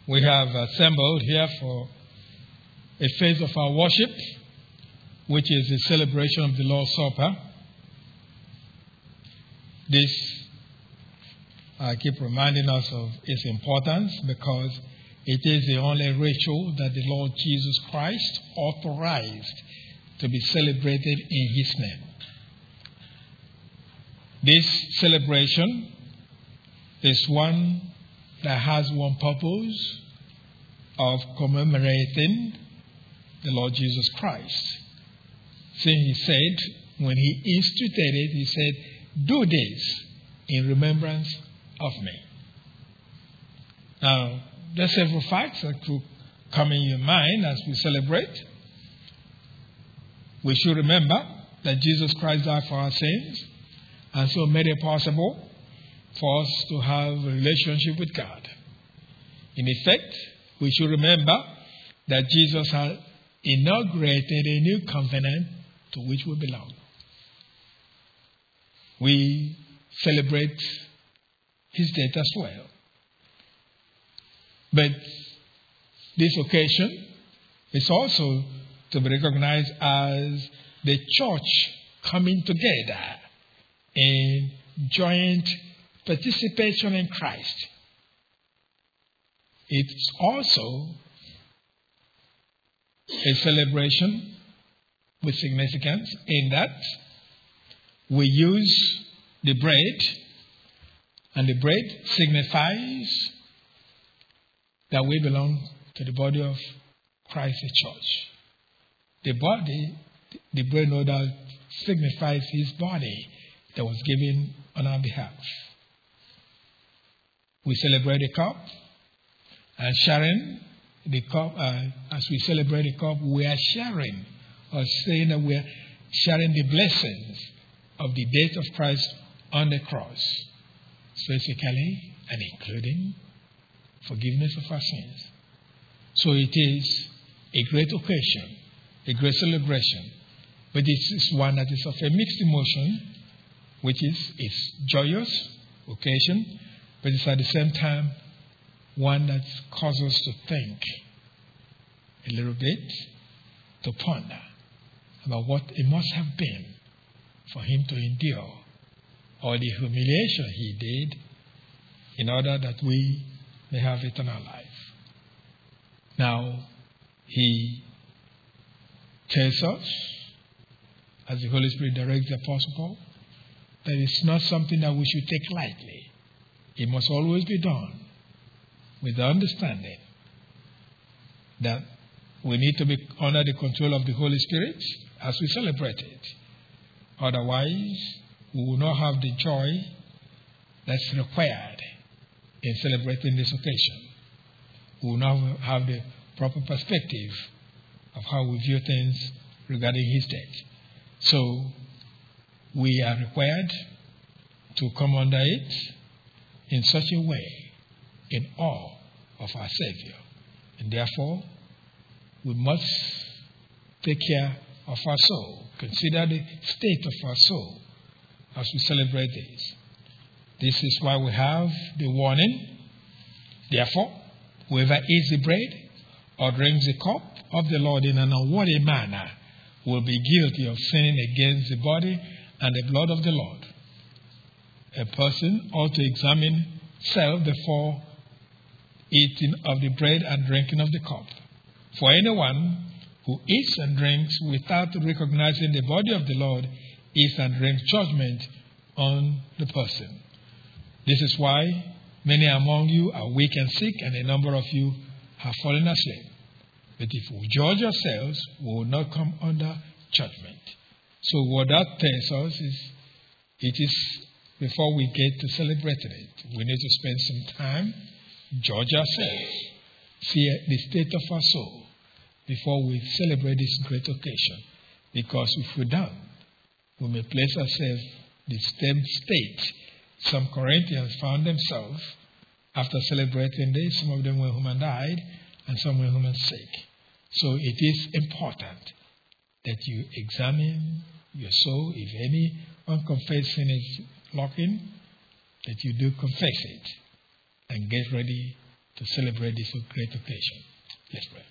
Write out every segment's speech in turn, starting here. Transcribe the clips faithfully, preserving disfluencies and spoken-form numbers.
we have assembled here for a phase of our worship, which is the celebration of the Lord's Supper. This, I keep reminding us of its importance because it is the only ritual that the Lord Jesus Christ authorized to be celebrated in His name. This celebration is one that has one purpose of commemorating the Lord Jesus Christ. Since He said, when He instituted it, He said, do this in remembrance of me. Now, there are several facts that could come in your mind as we celebrate. We should remember that Jesus Christ died for our sins and so made it possible for us to have a relationship with God. In effect, we should remember that Jesus has inaugurated a new covenant to which we belong. We celebrate His death as well. But this occasion is also to be recognized as the church coming together in joint participation in Christ. It's also a celebration with significance in that we use the bread, and the bread signifies that we belong to the body of Christ, the church. The body, the bread no doubt signifies His body that was given on our behalf. We celebrate the cup, and sharing the cup, uh, as we celebrate the cup, we are sharing, or saying that we are sharing the blessings of the death of Christ on the cross, specifically and including forgiveness of our sins. So it is a great occasion, a great celebration, but this is one that is of a mixed emotion, which is it's joyous occasion, but it's at the same time one that causes us to think a little bit, to ponder about what it must have been for Him to endure all the humiliation He did in order that we may have eternal life. Now, He tells us, as the Holy Spirit directs the Apostle Paul, that it's not something that we should take lightly. It must always be done with the understanding that we need to be under the control of the Holy Spirit as we celebrate it. Otherwise, we will not have the joy that's required in celebrating this occasion. We will not have the proper perspective of how we view things regarding His death. So, we are required to come under it in such a way, in awe of our Savior. And therefore, we must take care of our soul, consider the state of our soul as we celebrate this. This is why we have the warning. Therefore, whoever eats the bread or drinks the cup of the Lord in an unworthy manner will be guilty of sinning against the body and the blood of the Lord. A person ought to examine self before eating of the bread and drinking of the cup. For anyone who eats and drinks without recognizing the body of the Lord eats and drinks judgment on the person. This is why many among you are weak and sick, and a number of you have fallen asleep. But if we judge ourselves, we will not come under judgment. So what that tells us is, it is before we get to celebrating it, we need to spend some time, judge ourselves, see the state of our soul before we celebrate this great occasion. Because if we don't, we may place ourselves in the same state some Corinthians found themselves after celebrating this. Some of them were human died, and some were human sick. So it is important that you examine your soul. If any unconfessed sin is lurking, that you do confess it and get ready to celebrate this great occasion. Let's pray.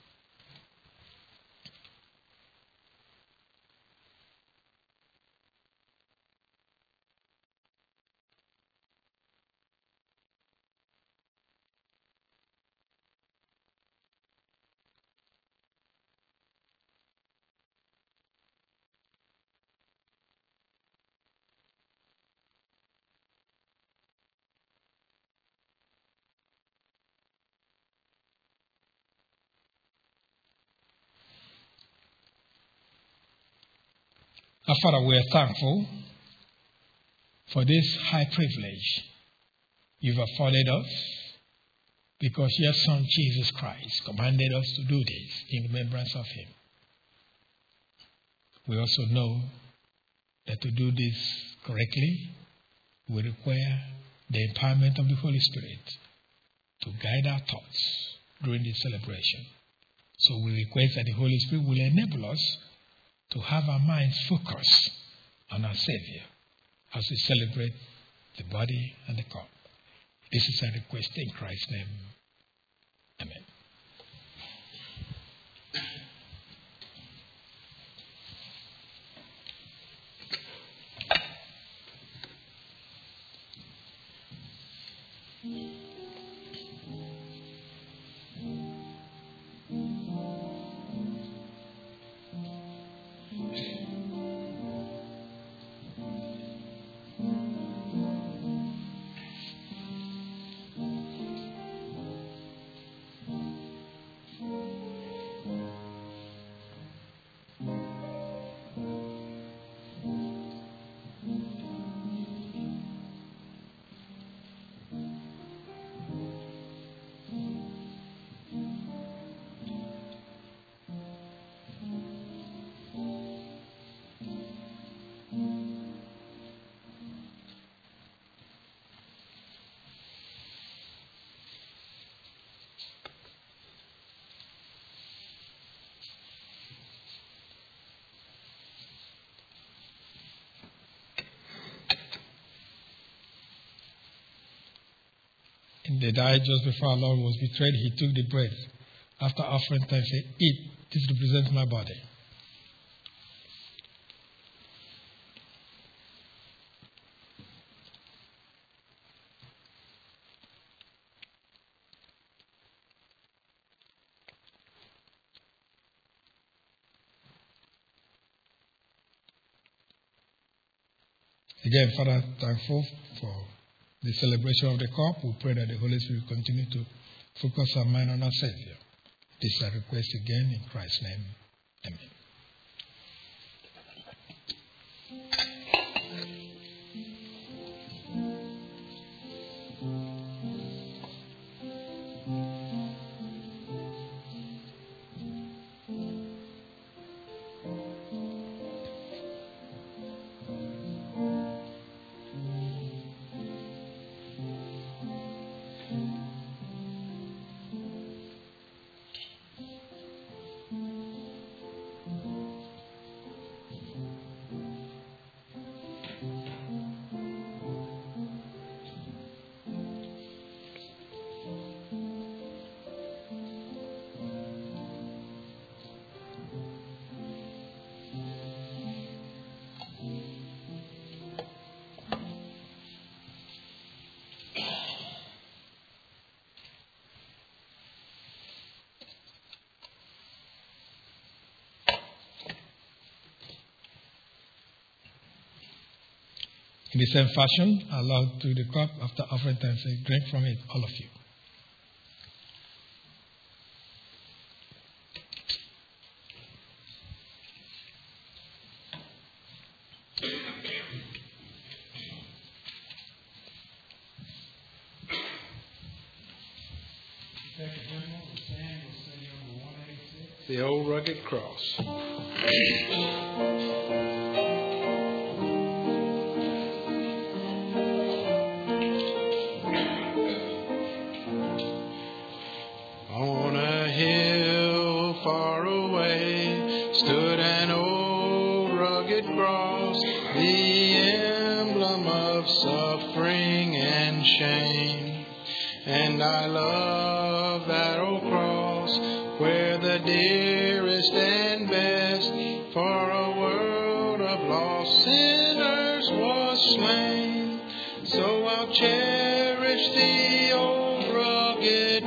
Our Father, we are thankful for this high privilege you've afforded us because your Son, Jesus Christ, commanded us to do this in remembrance of him. We also know that to do this correctly will require the empowerment of the Holy Spirit to guide our thoughts during this celebration. So we request that the Holy Spirit will enable us to have our minds focused on our Savior as we celebrate the body and the cup. This is a request in Christ's name. Amen. In the night just before our Lord was betrayed, he took the bread. After offering thanks, he said, "Eat, this represents my body." Again, Father, thankful for the celebration of the cup. We pray that the Holy Spirit will continue to focus our mind on our Savior. This is a request again in Christ's name. Amen. In the same fashion, allow to the cup after offering thanks, say, drink from it, all of you. The Old Rugged Cross. And I love that old cross where the dearest and best for a world of lost sinners was slain. So I'll cherish the old rugged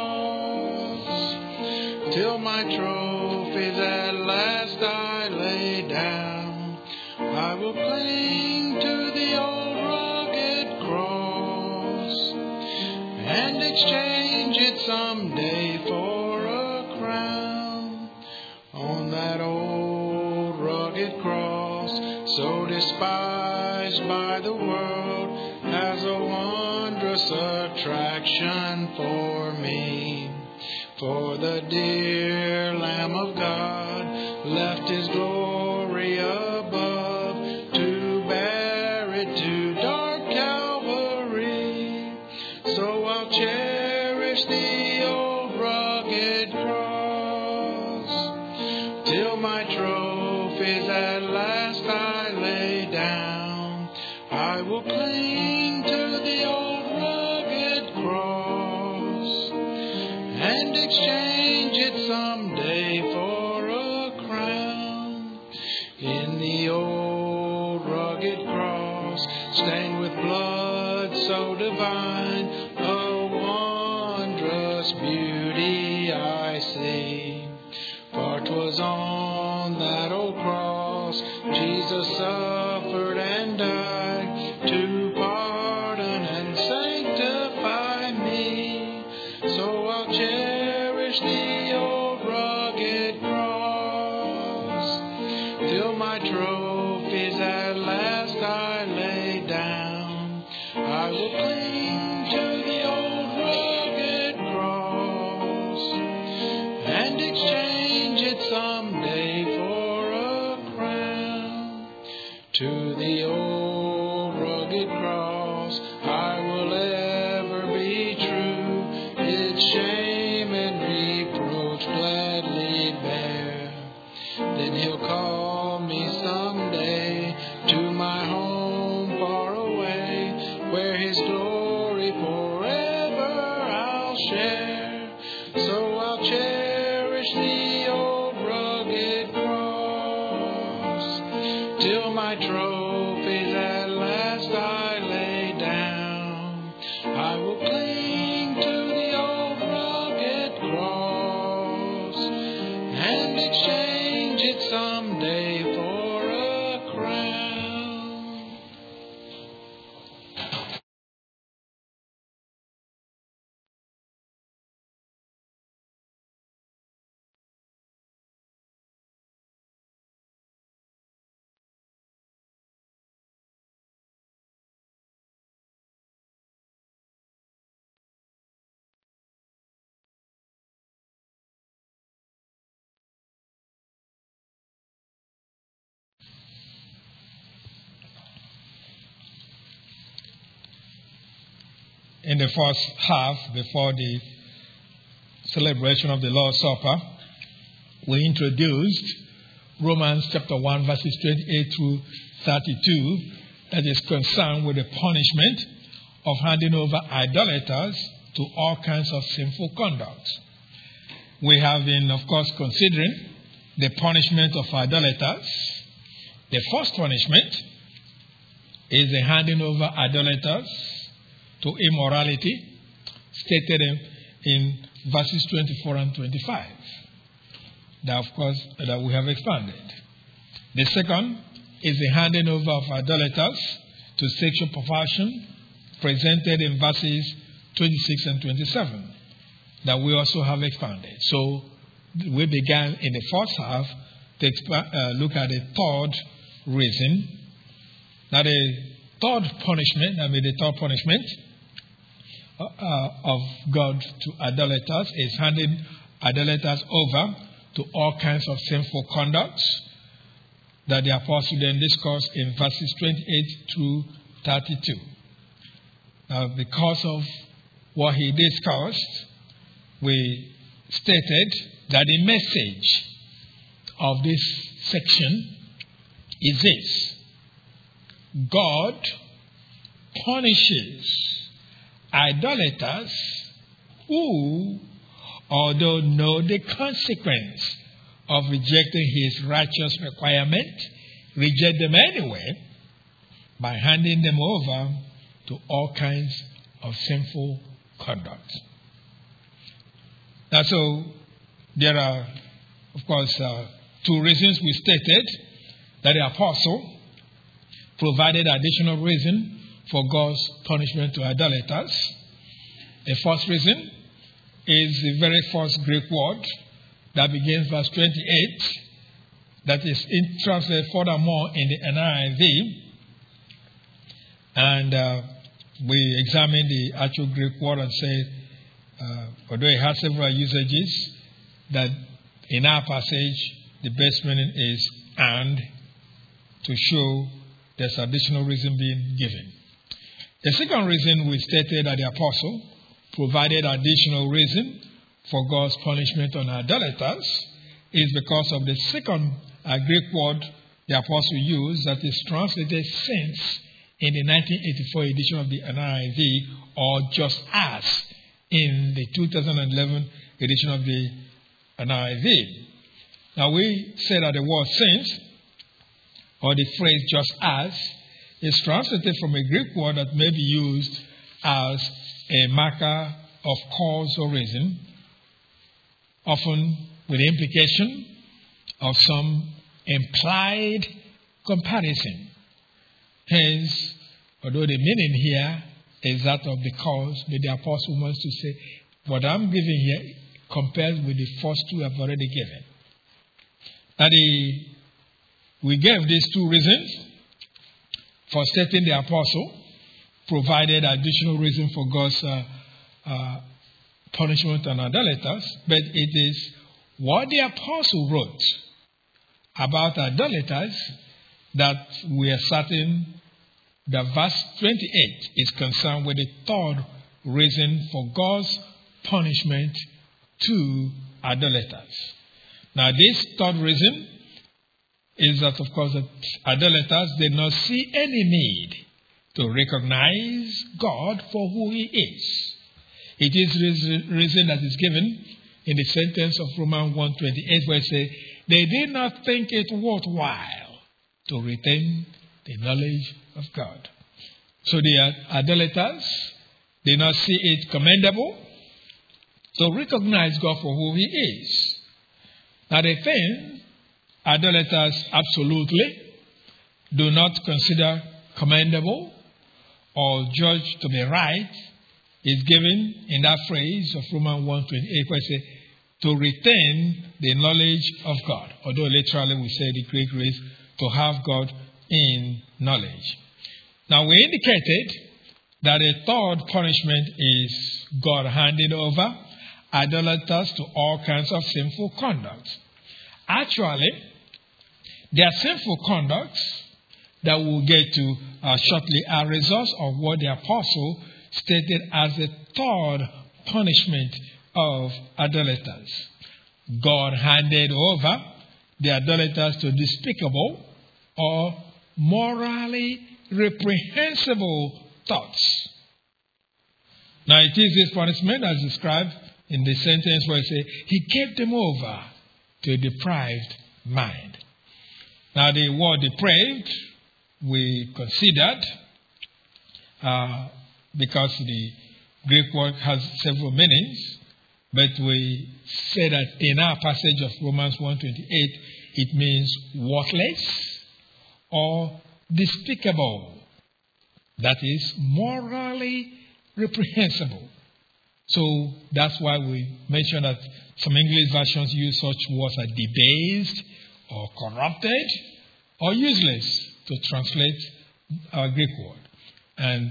cross till my trophies at last I lay down. I will cling to the old rugged cross and exchange it someday for a crown. On that old rugged cross, so despised by the world, as a wondrous attraction for me. For the dear Lamb of God left His glory above to bear it to dark Calvary. So I'll cherish the old rugged cross till my trophies at last I lay down. I will cling to the old rugged cross and exchange it someday for a crown. In the old rugged cross, stained with blood so divine, a wondrous beauty I see. For 'twas on that old cross Jesus suffered and died to pardon and sanctify me. So I'll cherish the old rugged cross till my trophies at last I lay down. I will cling to the old rugged cross and exchange it someday for a crown. To the old rugged cross I will ever be true, its shame and reproach gladly bear. Then He'll call me someday to my home far away, where His glory forever I'll share. So I'll cherish the old rugged cross till my trophies at last I lay down. I will cling to the old rugged cross and exchange it someday for a crown. In the first half, before the celebration of the Lord's Supper, we introduced Romans chapter one, verses twenty-eight through thirty-two, that is concerned with the punishment of handing over idolaters to all kinds of sinful conduct. We have been, of course, considering the punishment of idolaters. The first punishment is the handing over idolaters to immorality, stated in, in verses twenty-four and twenty-five. That, of course, that we have expanded. The second is the handing over of idolaters to sexual perversion, presented in verses twenty-six and twenty-seven, that we also have expanded. So we began in the first half to exp- uh, look at the third reason. Now the third punishment, I mean the third punishment uh, of God to idolaters is handing idolaters over to all kinds of sinful conduct that the apostle then discussed in verses twenty-eight through thirty-two. Now, because of what he discussed, we stated that the message of this section is this: God punishes idolaters who, although know the consequence of rejecting his righteous requirement, reject them anyway by handing them over to all kinds of sinful conduct. Now, so there are, of course, uh, two reasons we stated that the apostle provided additional reason for God's punishment to idolaters. The first reason is the very first Greek word that begins verse twenty-eight, that is in, translated furthermore in the N I V. And uh, we examined the actual Greek word and said, uh, although it has several usages, that in our passage, the best meaning is and, to show there's additional reason being given. The second reason we stated that the apostle provided additional reason for God's punishment on idolaters is because of the second uh, Greek word the apostle used that is translated since in the nineteen eighty-four edition of the N I V, or just as in the two thousand eleven edition of the N I V. Now we say that the word since, or the phrase just as, is translated from a Greek word that may be used as a marker of cause or reason, often with the implication of some implied comparison. Hence, although the meaning here is that of because, but the apostle wants to say, what I'm giving here compares with the first two I've already given. Now, the, we gave these two reasons for stating the apostle provided additional reason for God's uh, uh, punishment on idolaters, but it is what the apostle wrote about idolaters that we are certain that verse twenty-eight is concerned with the third reason for God's punishment to idolaters. Now, this third reason is that, of course, that idolaters did not see any need to recognize God for who He is. It is the reason that is given in the sentence of Romans one twenty-eight, where it says, they did not think it worthwhile to retain the knowledge of God. So the idolaters did not see it commendable to recognize God for who He is. Now the thing idolaters absolutely do not consider commendable or judge to be right is given in that phrase of Romans one twenty-eight, where it says, to retain the knowledge of God. Although literally we say the Greek is to have God in knowledge. Now we indicated that a third punishment is God handing over idolaters to all kinds of sinful conduct. Actually, their sinful conducts that we'll get to uh, shortly are results of what the apostle stated as the third punishment of idolaters. God handed over the idolaters to despicable or morally reprehensible thoughts. Now it is this punishment as described in the sentence where it says, He gave them over to a deprived mind. Now the word depraved we considered uh, because the Greek word has several meanings, but we say that in our passage of Romans one twenty-eight, it means worthless or despicable. That is morally reprehensible. So that's why we mention that some English versions use such words as debased or corrupted or useless to translate our Greek word. And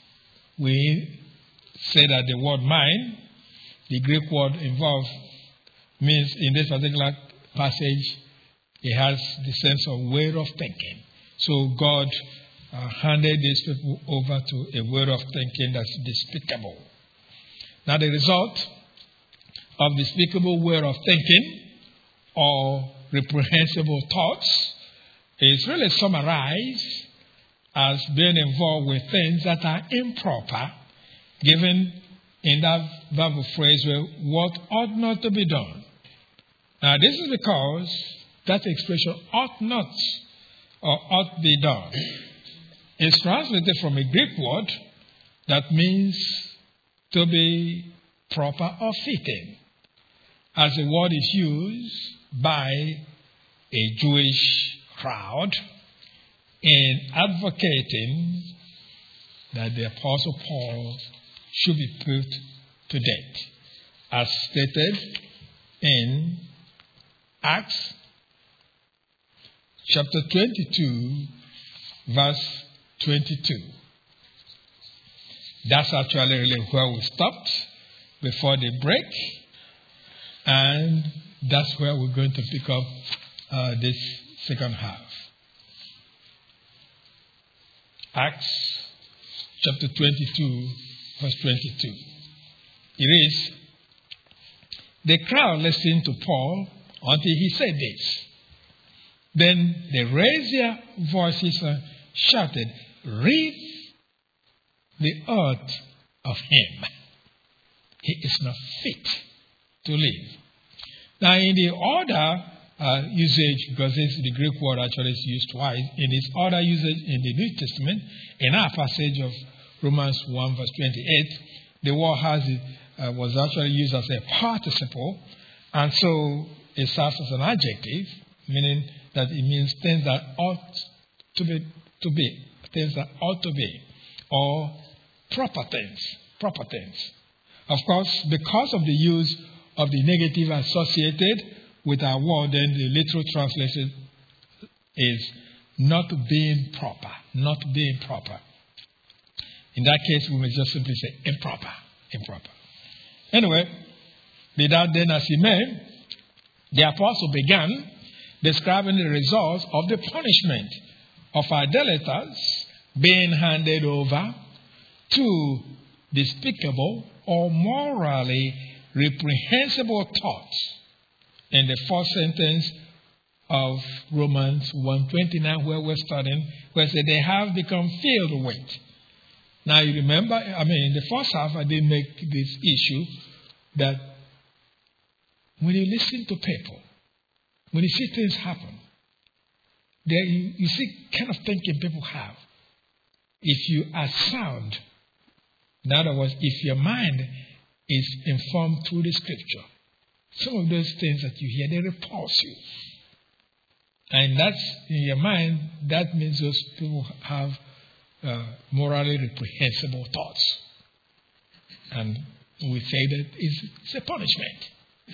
we say that the word mind, the Greek word involved, means in this particular passage, it has the sense of way of thinking. So God uh, handed these people over to a way of thinking that's despicable. Now the result of despicable way of thinking or reprehensible thoughts is really summarized as being involved with things that are improper given in that Bible phrase, well, what ought not to be done. Now, this is because that expression ought not or ought be done is translated from a Greek word that means to be proper or fitting, as the word is used by a Jewish crowd in advocating that the Apostle Paul should be put to death, as stated in Acts chapter twenty-two, verse twenty-two. That's actually really where we stopped before the break, and that's where we're going to pick up uh, this second half. Acts chapter twenty-two, verse twenty-two. It is, the crowd listened to Paul until he said this. Then they raised their voices and shouted, "Rid the earth of him. He is not fit to live." Now, in the order uh, usage, because this is the Greek word actually is used twice, in its order usage in the New Testament, in our passage of Romans one, verse twenty-eight, the word has uh, was actually used as a participle, and so it serves as an adjective, meaning that it means things that ought to be, to be, things that ought to be, or proper things, proper things. Of course, because of the use of the negative associated with our word, then the literal translation is not being proper, not being proper. In that case, we may just simply say improper, improper. Anyway, be that then as he may, the apostle began describing the results of the punishment of idolaters being handed over to despicable or morally reprehensible thoughts in the first sentence of Romans one twenty-nine, where we're studying, where it said they have become filled with. Now you remember, I mean, in the first half I did make this issue that when you listen to people, when you see things happen, there you, you see kind of thinking people have. If you are sound, in other words, if your mind is informed through the scripture, some of those things that you hear, they repulse you. And that's in your mind, that means those people have uh, morally reprehensible thoughts. And we say that it's, it's a punishment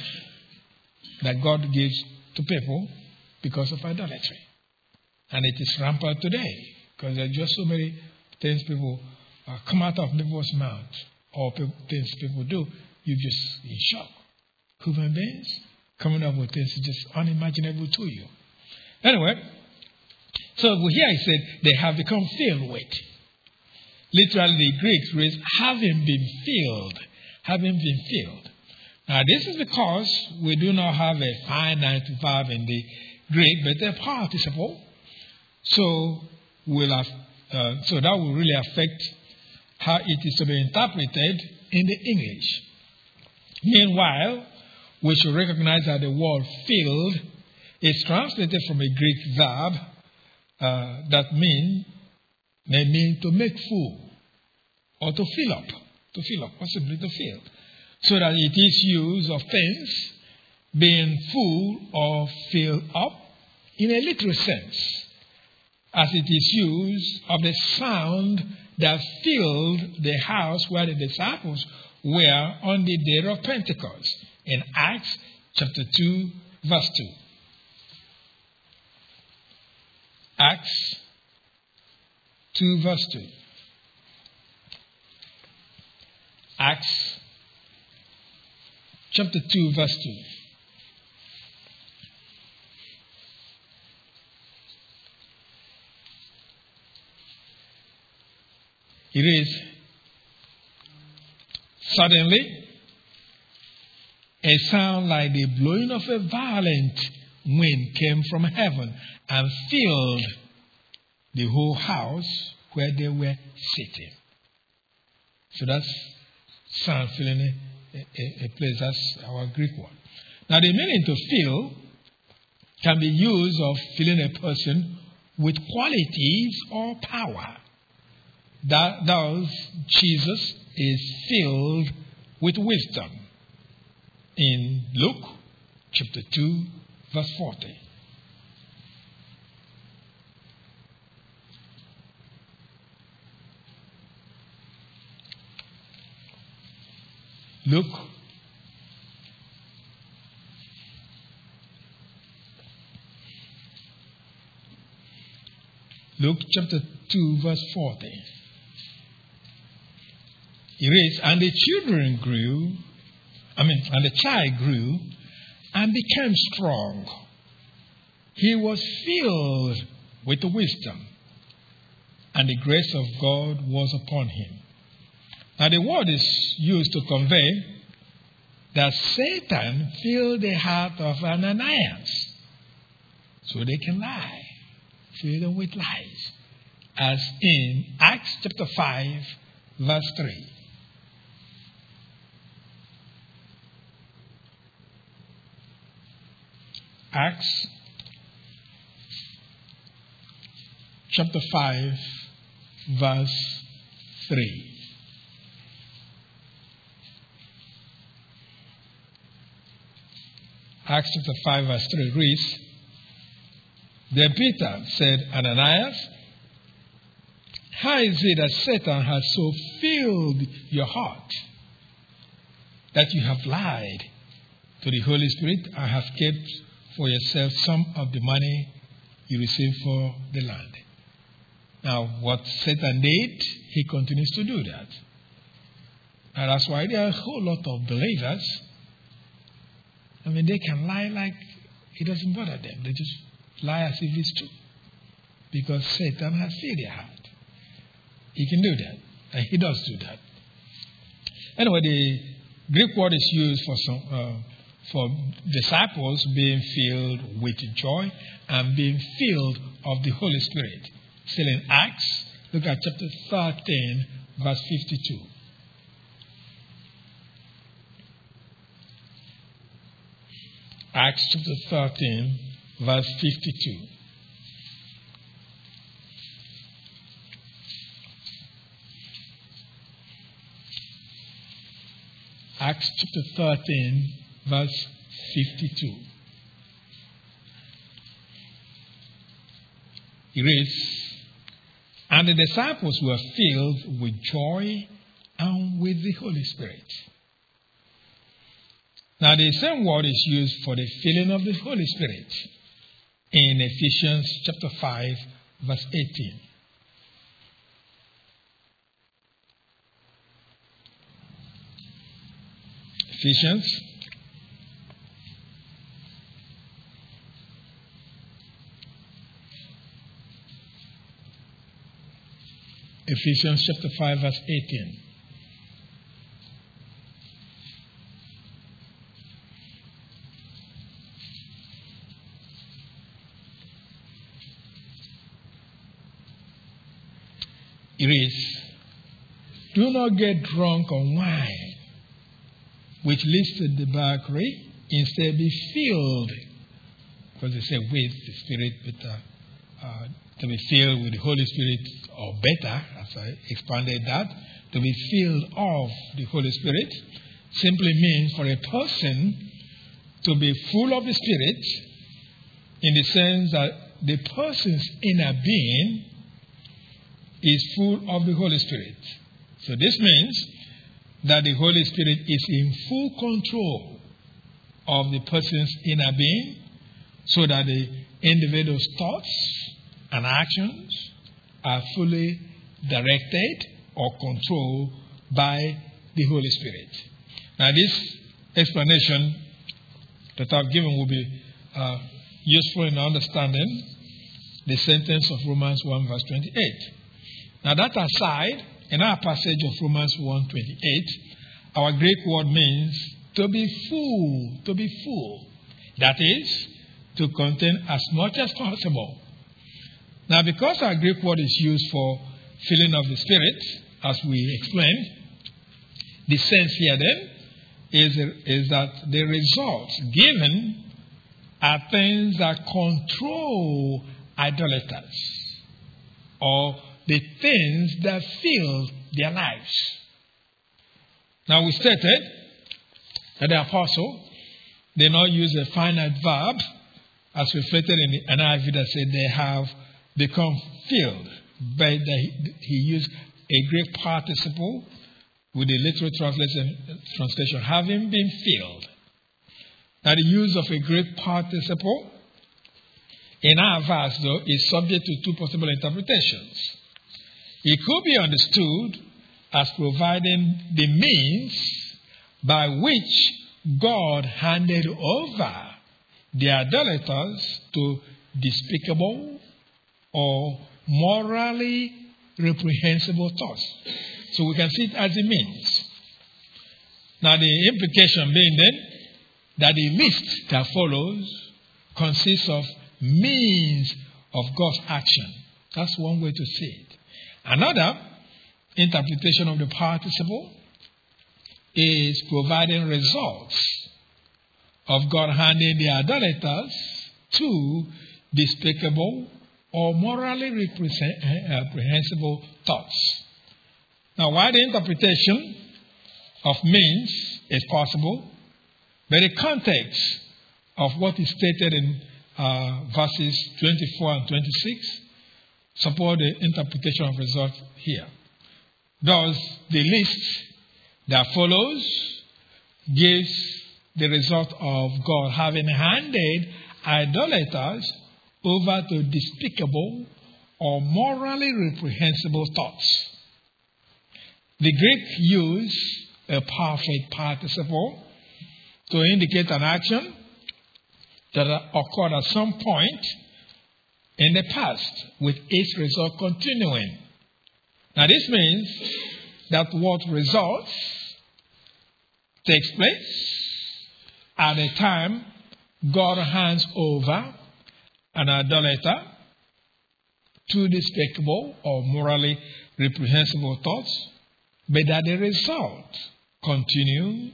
that God gives to people because of idolatry. And it is rampant today because there are just so many things people uh, come out of people's mouths or people, things people do, you're just in shock. Human beings coming up with things just unimaginable to you. Anyway, so here he said they have become filled with. Literally, the Greek phrase, having been filled. Having been filled. Now, this is because we do not have a finite verb in the Greek, but a participle. So, we'll have, uh, so that will really affect how it is to be interpreted in the English. Meanwhile, we should recognize that the word filled is translated from a Greek verb uh, that mean, may mean to make full or to fill up, to fill up, or simply to fill. So that it is used of things being full or filled up in a literal sense, as it is used of the sound that filled the house where the disciples were on the day of Pentecost in Acts chapter two, verse two. Acts two, verse two. Acts chapter two, verse two. It is, suddenly, a sound like the blowing of a violent wind came from heaven and filled the whole house where they were sitting. So that's sun filling a, a, a place. That's our Greek word. Now the meaning to fill can be used of filling a person with qualities or power. That thus Jesus is filled with wisdom. In Luke chapter two, verse forty. Luke Luke chapter two, verse forty. It reads, and the children grew, I mean, and the child grew and became strong. He was filled with wisdom, and the grace of God was upon him. Now the word is used to convey that Satan filled the heart of Ananias so they can lie, fill them with lies, as in Acts chapter five, verse three. Acts chapter five, verse three. Acts chapter five, verse three reads, then Peter said, Ananias, how is it that Satan has so filled your heart that you have lied to the Holy Spirit and have kept for yourself some of the money you received for the land? Now, what Satan did, he continues to do that. And that's why there are a whole lot of believers. I mean, they can lie like it doesn't bother them. They just lie as if it's true. Because Satan has filled their heart. He can do that. And he does do that. Anyway, the Greek word is used for some uh, for disciples being filled with joy and being filled of the Holy Spirit. Still in Acts, look at chapter thirteen, verse fifty-two. Acts chapter thirteen, verse fifty-two. Acts chapter thirteen, verse fifty-two. It reads, and the disciples were filled with joy and with the Holy Spirit. Now the same word is used for the filling of the Holy Spirit in Ephesians chapter five, verse eighteen. Ephesians Ephesians chapter five, verse eighteen. It reads, do not get drunk on wine, which leads to debauchery. Instead, be filled, because they say with the Spirit, but uh, uh, to be filled with the Holy Spirit, or better, as I expanded that, to be filled of the Holy Spirit simply means for a person to be full of the Spirit in the sense that the person's inner being is full of the Holy Spirit. So this means that the Holy Spirit is in full control of the person's inner being, so that the individual's thoughts and actions are fully directed or controlled by the Holy Spirit. Now this explanation that I've given will be uh, useful in understanding the sentence of Romans one verse twenty-eight. Now that aside, in our passage of Romans one twenty-eight, our Greek word means to be full, to be full. That is, to contain as much as possible. Now because our Greek word is used for filling of the Spirit, as we explained, The sense here then is, is that the results given are things that control idolaters, or the things that fill their lives. Now we stated that the apostle did not use a finite verb as reflected in the N I V that said they have become filled, but he, he used a Greek participle with the literal translation, translation having been filled. Now the use of a Greek participle in our verse, though, is subject to two possible interpretations. It could be understood as providing the means by which God handed over the idolaters to despicable or morally reprehensible thoughts. So we can see it as a means. Now the implication being then that the list that follows consists of means of God's action. That's one way to see it. Another interpretation of the participle is providing results of God handing the idolaters to despicable or morally reprehensible thoughts. Now, while the interpretation of means is possible, but the context of what is stated in uh, verses twenty-four and twenty-six support the interpretation of results here. Thus, the list that follows gives the result of God having handed idolaters over to despicable or morally reprehensible thoughts. The Greek used a perfect participle to indicate an action that occurred at some point in the past, with its result continuing. Now this means that what results takes place at the time God hands over an idolater to despicable or morally reprehensible thoughts, but that the result continue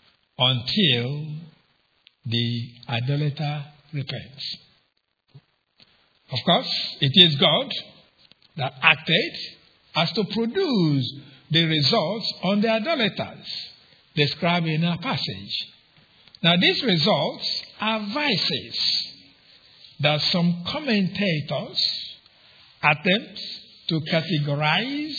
until the idolater repents. Of course, it is God that acted as to produce the results on the idolaters described in our passage. Now, these results are vices that some commentators attempt to categorize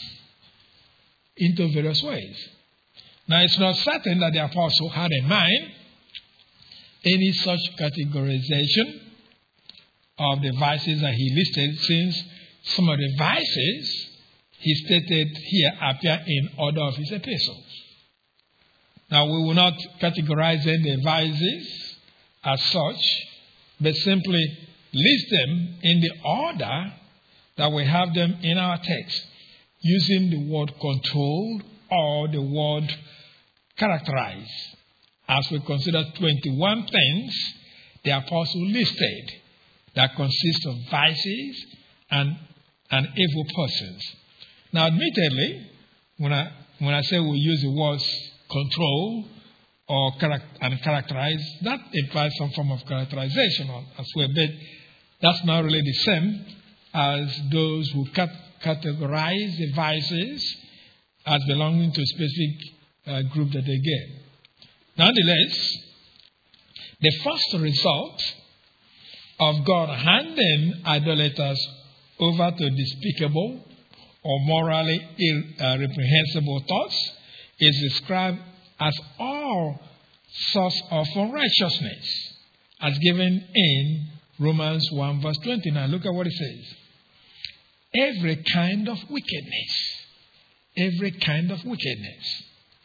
into various ways. Now, it's not certain that the apostle had in mind any such categorization of the vices that he listed, since some of the vices he stated here appear in order of his epistles. Now, we will not categorize the vices as such, but simply list them in the order that we have them in our text, using the word control or the word characterize, as we consider twenty-one things the apostle listed that consist of vices and, and evil persons. Now, admittedly, when I, when I say we use the words control or charac- and characterize, that implies some form of characterization as well, but that's not really the same as those who cat- categorize the vices as belonging to a specific uh, group that they get. Nonetheless, the first result of God handing idolaters over to despicable or morally irreprehensible thoughts is described as all sorts of unrighteousness, as given in Romans one verse twenty-nine. Look at what it says. Every kind of wickedness. Every kind of wickedness.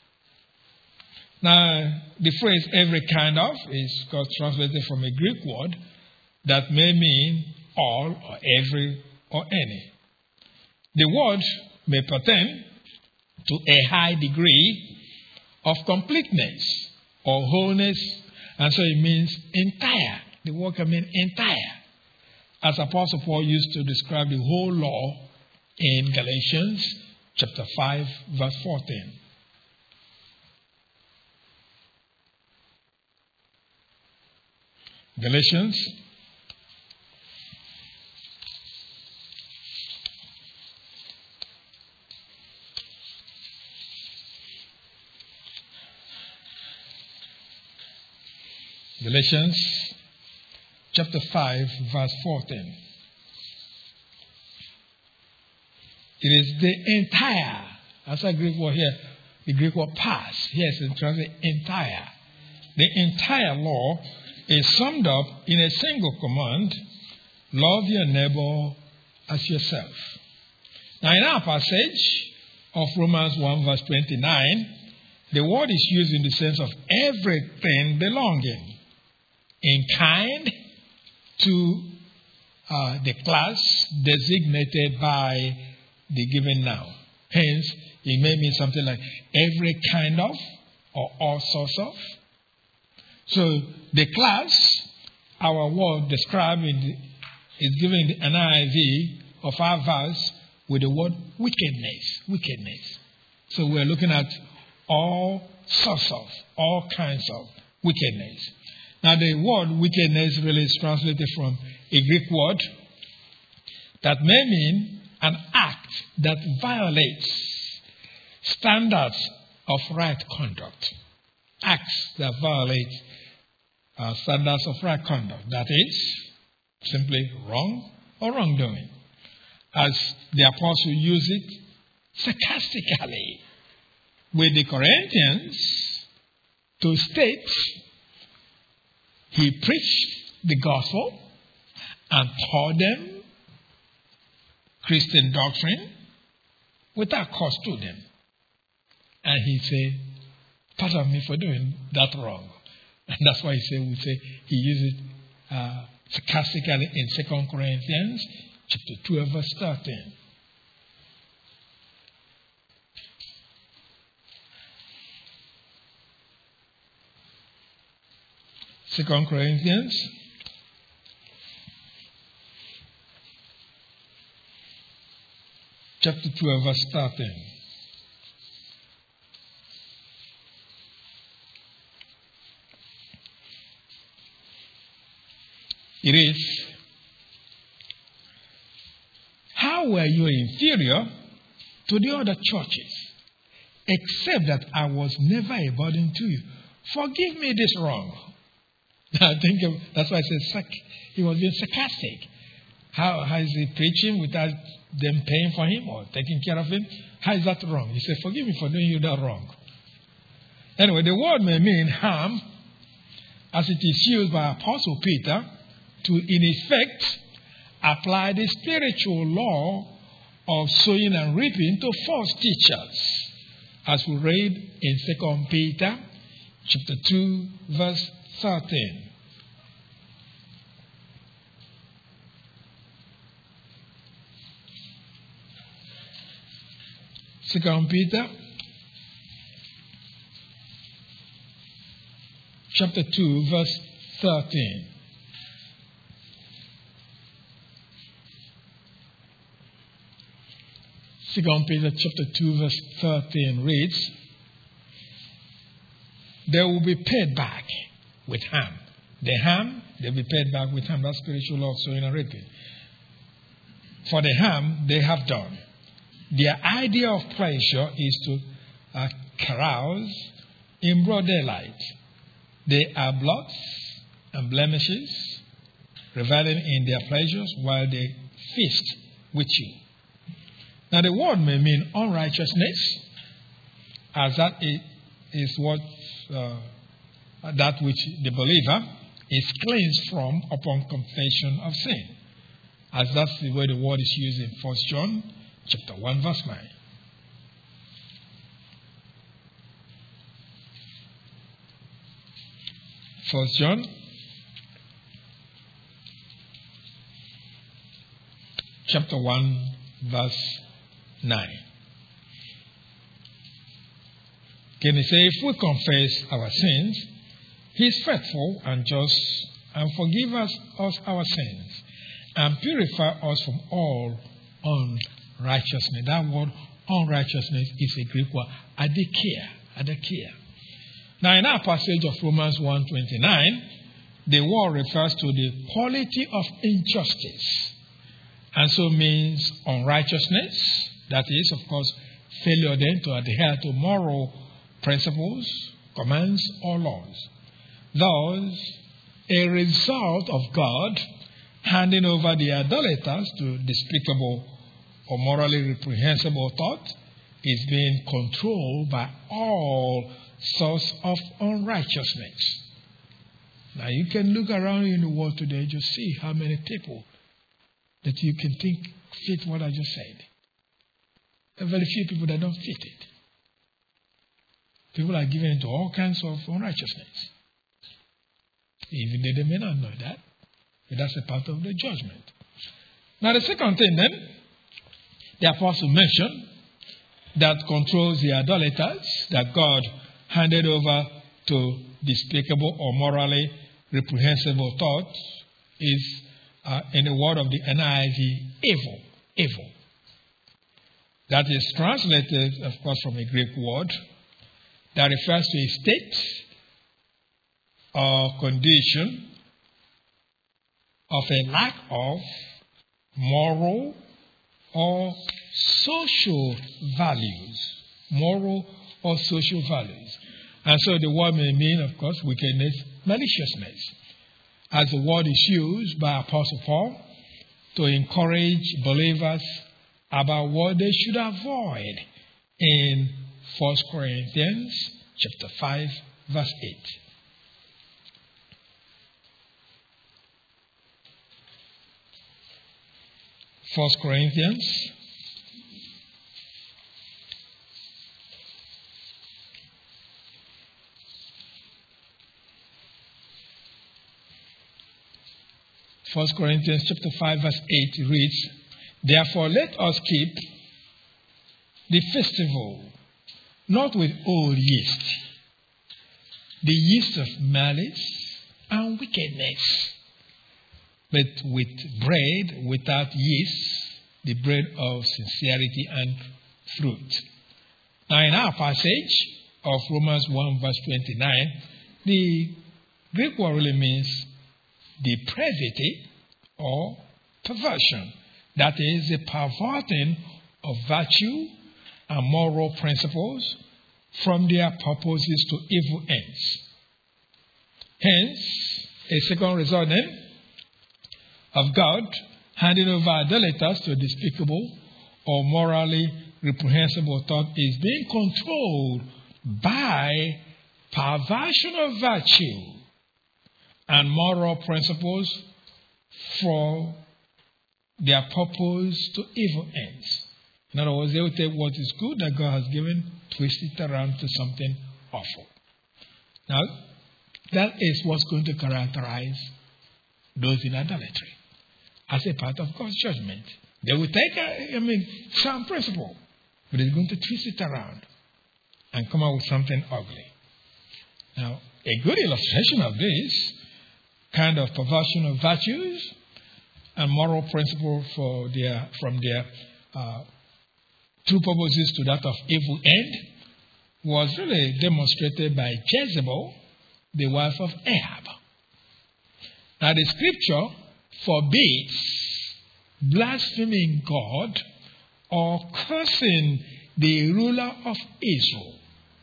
Now, the phrase every kind of is translated from a Greek word that may mean all or every or any. The word may pertain to a high degree of completeness or wholeness, and so it means entire. The word can mean entire, as Apostle Paul used to describe the whole law in Galatians chapter five, verse fourteen. Galatians Galatians chapter five, verse fourteen. It is the entire, that's a Greek word here, the Greek word pas. Here it's translated entire. The entire law is summed up in a single command: love your neighbor as yourself. Now, in our passage of Romans one, verse twenty-nine, the word is used in the sense of everything belonging in kind to uh, the class designated by the given noun. Hence, it may mean something like every kind of or all sorts of. So, the class, our word described in the, is given in the N I V of our verse with the word wickedness. Wickedness. So, we're looking at all sorts of, all kinds of wickedness. Now, the word wickedness really is translated from a Greek word that may mean an act that violates standards of right conduct. Acts that violate uh, standards of right conduct. That is simply wrong or wrongdoing. As the apostle used it sarcastically with the Corinthians to state he preached the gospel and taught them Christian doctrine without cost to them. And he said, pardon me for doing that wrong. And that's why he said, we say he used it uh, sarcastically in Second Corinthians chapter twelve, verse thirteen. Second Corinthians chapter twelve, verse thirteen. It is, how were you inferior to the other churches, except that I was never a burden to you? Forgive me this wrong. I think that's why I said he was being sarcastic. How, how is he preaching without them paying for him or taking care of him? How is that wrong? He said, forgive me for doing you that wrong. Anyway, the word may mean harm, as it is used by Apostle Peter to, in effect, apply the spiritual law of sowing and reaping to false teachers, as we read in Second Peter chapter two, verse thirteen. Second Peter chapter two, verse thirteen. Second Peter chapter two, verse thirteen reads, they will be paid back with harm. The harm, they'll be paid back with harm. That's spiritual law of sowing and reaping. For the harm they have done. Their idea of pleasure is to uh, carouse in broad daylight. They are blots and blemishes, reveling in their pleasures while they feast with you. Now, the word may mean unrighteousness, as that is what uh, that which the believer is cleansed from upon confession of sin, as that's the way the word is used in First John chapter one, verse nine. First John chapter one, verse nine. Can he say, if we confess our sins, he is faithful and just and forgive us, us our sins and purify us from all unrighteousness. That word unrighteousness is a Greek word, adikia, adikia. Now in our passage of Romans one twenty-nine, the word refers to the quality of injustice, and so means unrighteousness. That is, of course, failure then to adhere to moral principles, commands, or laws. Thus, a result of God handing over the idolaters to despicable or morally reprehensible thought is being controlled by all sorts of unrighteousness. Now, you can look around in the world today and just see how many people that you can think fit what I just said. There are very few people that don't fit it. People are given into all kinds of unrighteousness. Even though they may not know that, but that's a part of the judgment. Now, the second thing then, the apostle mentioned that controls the idolaters, that God handed over to despicable or morally reprehensible thoughts, is, uh, in the word of the N I V, evil. Evil. That is translated, of course, from a Greek word that refers to a state or condition of a lack of moral or social values. Moral or social values. And so the word may mean, of course, wickedness, maliciousness. As the word is used by Apostle Paul to encourage believers about what they should avoid in First Corinthians chapter five, verse eight. First Corinthians First Corinthians chapter five, verse eight reads, "Therefore let us keep the festival, not with old yeast, the yeast of malice and wickedness, but with bread without yeast, the bread of sincerity and fruit." Now, in our passage of Romans one, verse twenty-nine, the Greek word really means depravity or perversion. That is, the perverting of virtue and moral principles from their purposes to evil ends. Hence, a second result then of God handing over idolaters to despicable or morally reprehensible thought is being controlled by perversion of virtue and moral principles for their purpose to evil ends. In other words, they will take what is good that God has given, twist it around to something awful. Now, that is what's going to characterize those in idolatry as a part of God's judgment. They will take, a, I mean, some principle, but they're going to twist it around and come out with something ugly. Now, a good illustration of this kind of perversion of virtues and moral principle for their, from their uh, true purposes to that of evil end was really demonstrated by Jezebel, the wife of Ahab. Now, the scripture forbids blaspheming God or cursing the ruler of Israel.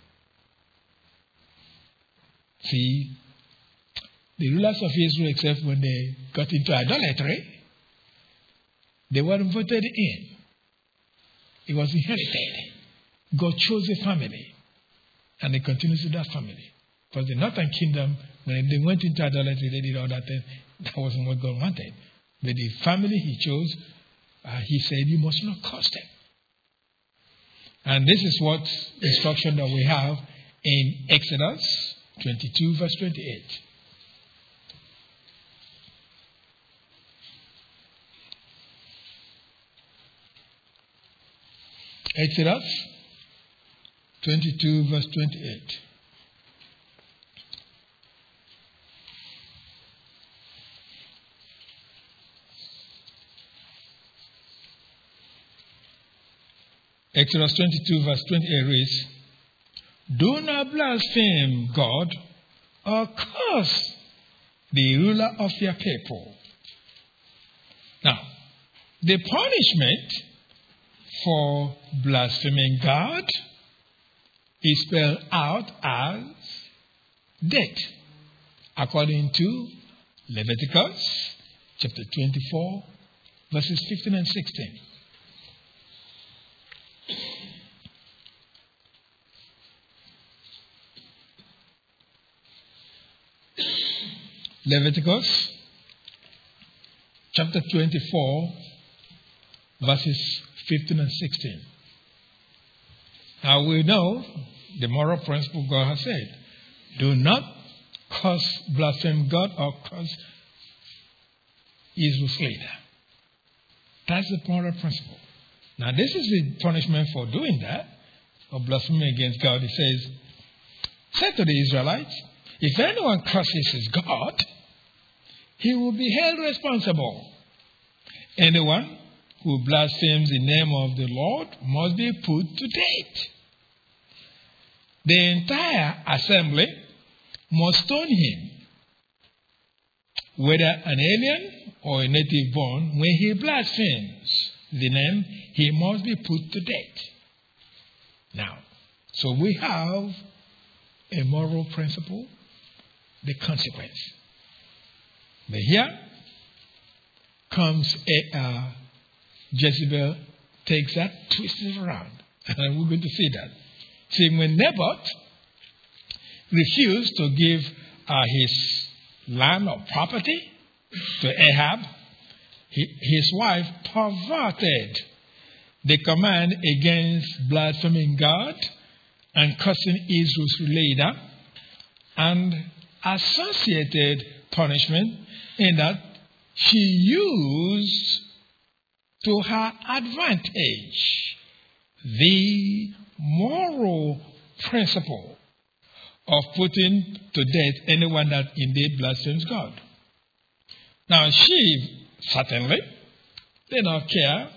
See, the rulers of Israel, except when they got into idolatry, they weren't voted in. It was inherited. God chose a family, and they continued to that family. Because the northern kingdom, when they went into idolatry, they did all that thing. That wasn't what God wanted. But the family he chose, uh, he said, you must not curse them. And this is what instruction that we have in Exodus twenty-two, verse twenty-eight. Exodus twenty-two, verse twenty-eight. Exodus twenty-two, verse twenty-eight reads, "Do not blaspheme God or curse the ruler of your people. Now, the punishment for blaspheming God is spelled out as death, according to Leviticus chapter twenty-four, verses fifteen and sixteen. Leviticus chapter twenty-four, verses fifteen and sixteen. Now we know the moral principle God has said. Do not curse, blaspheme God or curse Israel's leader. That's the moral principle. Now this is the punishment for doing that, or blaspheming against God. It says, say to the Israelites, if anyone curses his God, he will be held responsible. Anyone who blasphemes the name of the Lord must be put to death. The entire assembly must stone him, whether an alien or a native born. When he blasphemes the name, he must be put to death. Now, so we have a moral principle, the consequence. But here comes a, uh, Jezebel takes that, twists it around. And we're going to see that. See, when Naboth refused to give uh, his land or property to Ahab, he, his wife perverted the command against blaspheming God and cursing Israel's leader, and associated punishment in that she used to her advantage the moral principle of putting to death anyone that indeed blasphemes God. Now she certainly did not care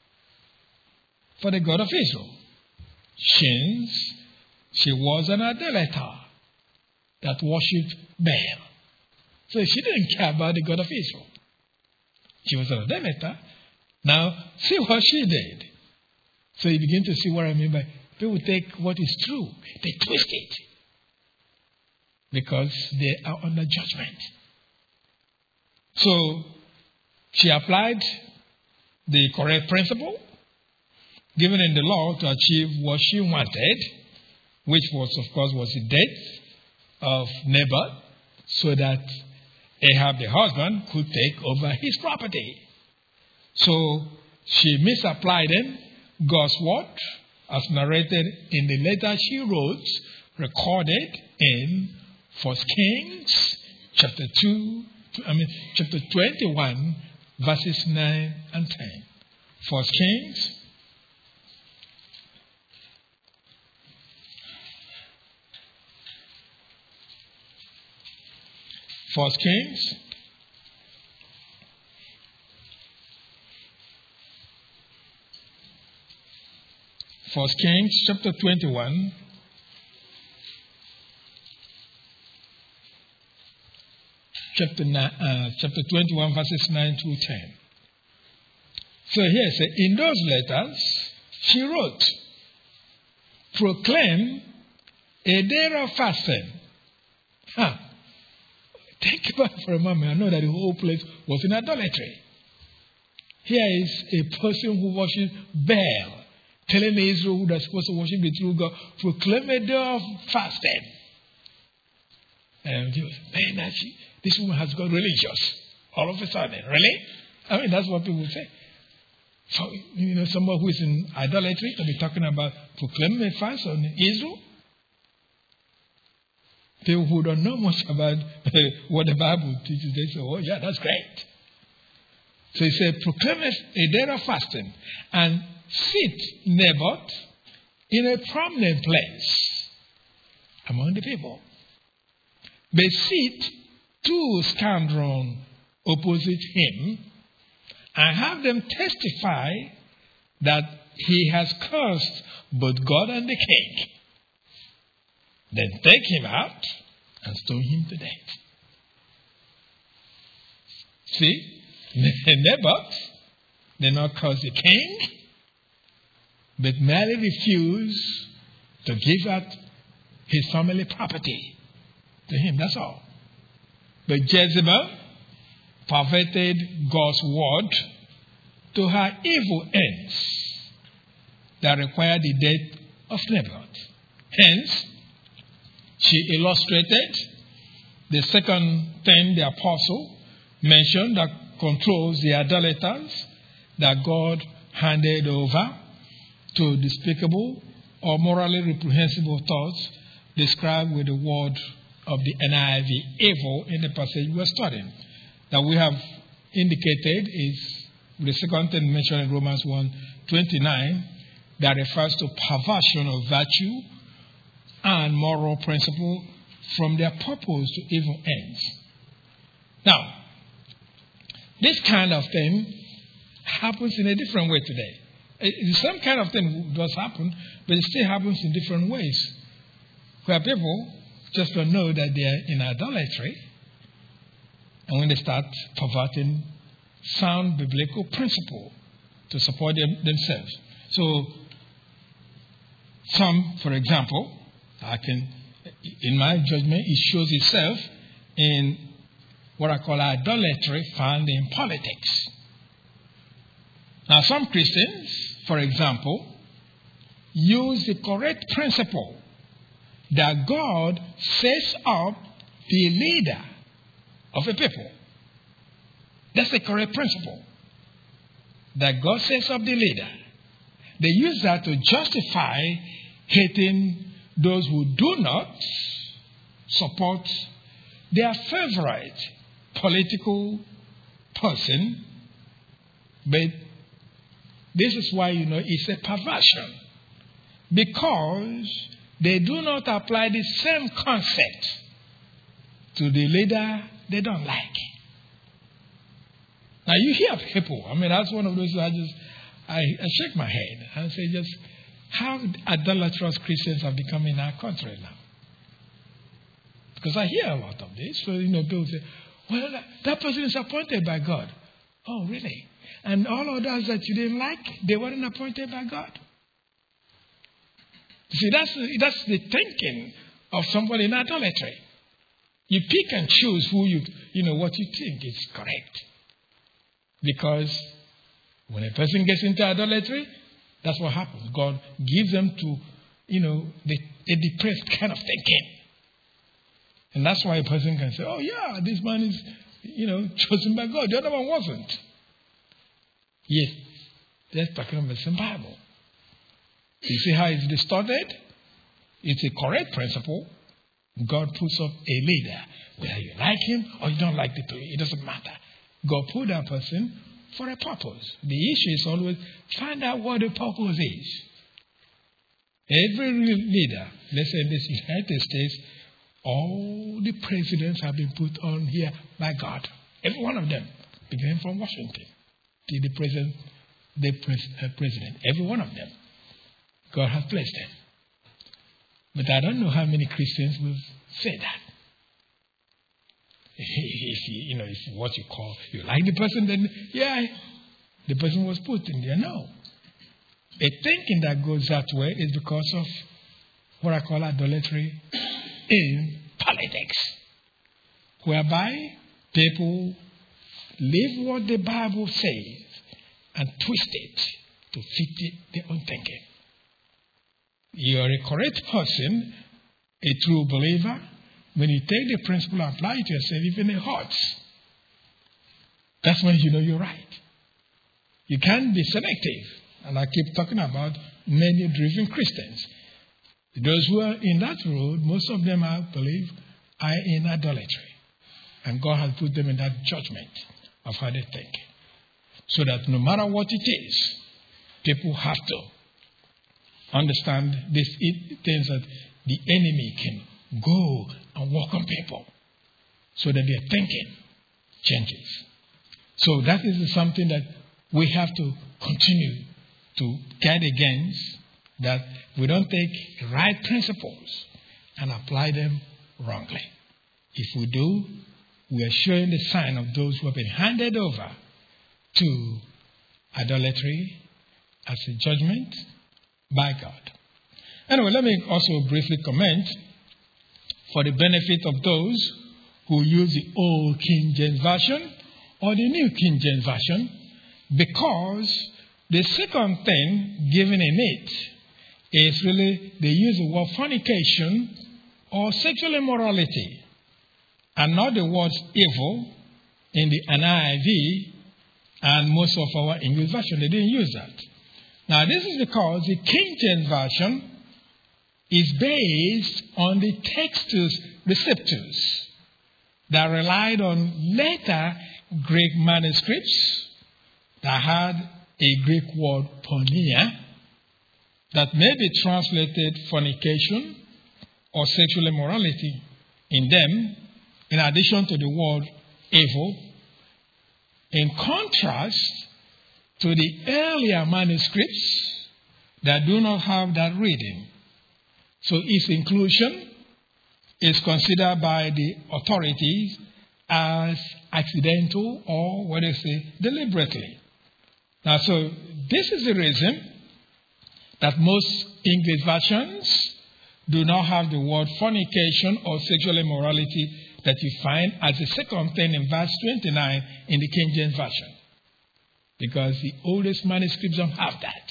for the God of Israel, since she was an idolater that worshipped Baal. So she didn't care about the God of Israel. She was an idolater. Now, see what she did. So you begin to see what I mean by people take what is true, they twist it, because they are under judgment. So she applied the correct principle given in the law to achieve what she wanted, which was, of course, was the death of Naboth, so that Ahab, the husband, could take over his property. So she misapplied them, God's word, as narrated in the letter she wrote, recorded in First Kings chapter two, I mean chapter twenty-one, verses nine and ten. First Kings First Kings First Kings chapter twenty-one, chapter nine, uh, chapter twenty-one, verses nine to ten. So here it says, in those letters she wrote, proclaim a day of fasting. Huh. Think about it for a moment. I know that the whole place was in idolatry. Here is a person who worships Baal, telling Israel who they're supposed to worship the true God, proclaim a day of fasting. And you say, man, this woman has got religious all of a sudden. Really? I mean, that's what people say. So, you know, someone who is in idolatry can be talking about proclaiming a fast on Israel. People who don't know much about what the Bible teaches, they say, oh, yeah, that's great. So he said, proclaim a day of fasting and sit Naboth in a prominent place among the people. But sit two scoundrels opposite him and have them testify that he has cursed both God and the king. Then take him out and stone him to death. See, Naboth did not curse the king, but merely refused to give out his family property to him. That's all. But Jezebel perverted God's word to her evil ends that required the death of Naboth. Hence, she illustrated the second thing the apostle mentioned that controls the idolaters that God handed over to despicable or morally reprehensible thoughts described with the word of the N I V, evil, in the passage we're studying. That we have indicated is the second thing mentioned in Romans one twenty-nine that refers to perversion of virtue and moral principle from their purpose to evil ends. Now, this kind of thing happens in a different way today. The same kind of thing does happen, but it still happens in different ways. Where people just don't know that they are in idolatry, and when they start perverting sound biblical principle to support them, themselves. So, some, for example, I can, in my judgment, it shows itself in what I call idolatry found in politics. Now, some Christians, for example, use the correct principle that God sets up the leader of a people. That's the correct principle. That God sets up the leader. They use that to justify hating those who do not support their favorite political person. But this is why, you know, it's a perversion. Because they do not apply the same concept to the leader they don't like. Now, you hear people, I mean, that's one of those I just, I, I shake my head and say just how idolatrous Christians have become in our country now. Because I hear a lot of this. So, you know, people say, well, that, that person is appointed by God. Oh, really? And all others that you didn't like, they weren't appointed by God. See, that's, that's the thinking of somebody in idolatry. You pick and choose who you, you know, what you think is correct. Because when a person gets into idolatry, that's what happens. God gives them to, you know, the, a depressed kind of thinking. And that's why a person can say, oh, yeah, this man is, you know, chosen by God. The other one wasn't. Yes, they're talking about the same Bible. You see how it's distorted? It's a correct principle. God puts up a leader. Whether you like him or you don't like the person, it doesn't matter. God put that person for a purpose. The issue is always find out what the purpose is. Every leader, let's say in this United States, all the presidents have been put on here by God. Every one of them, beginning from Washington to the president, the pres- uh, president. Every one of them, God has placed them. But I don't know how many Christians will say that. If you, you know, if what you call, you like the person, then yeah, the person was put in there. No. The thinking that goes that way is because of what I call idolatry in politics, whereby people leave what the Bible says and twist it to fit it, their own thinking. You are a correct person, a true believer, when you take the principle and apply it to yourself, even it hurts. That's when you know you're right. You can't be selective. And I keep talking about many driven Christians. Those who are in that road, most of them, I believe, are in idolatry. And God has put them in that judgment of how they think. So that no matter what it is, people have to understand these things that the enemy can go and work on people so that their thinking changes. So that is something that we have to continue to guard against, that we don't take right principles and apply them wrongly. If we do, we are showing the sign of those who have been handed over to idolatry as a judgment by God. Anyway, let me also briefly comment for the benefit of those who use the old King James Version or the New King James Version, because the second thing given in it is really they use the word fornication or sexual immorality and not the word evil in the N I V and most of our English version. They didn't use that. Now, this is because the King James Version is based on the Textus Receptus that relied on later Greek manuscripts that had a Greek word porneia that may be translated fornication or sexual immorality in them, in addition to the word evil, in contrast to the earlier manuscripts that do not have that reading. So its inclusion is considered by the authorities as accidental or, what do you say, deliberately. Now, so this is the reason that most English versions do not have the word fornication or sexual immorality that you find as the second thing in verse twenty-nine in the King James Version. Because the oldest manuscripts don't have that.